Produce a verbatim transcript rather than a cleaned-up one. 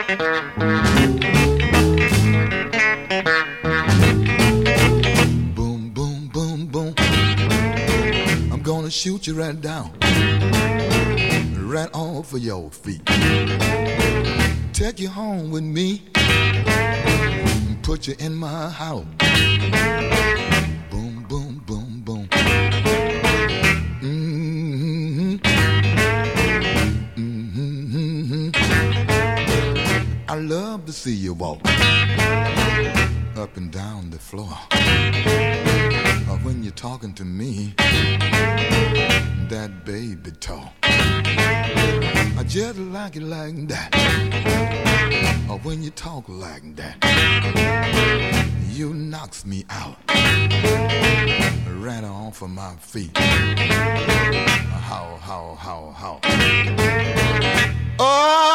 Boom, boom, boom, boom. I'm gonna shoot you right down, right off of your feet. Take you home with me, put you in my house. Boom, boom, boom, boom. Mm-hmm. Mm-hmm. I love to see you walk up and down the floor. Or when you're talking to me, that baby talk. I just like it like that. Or when you talk like that, you knocks me out, right off of my feet. How, how, how, how. Oh!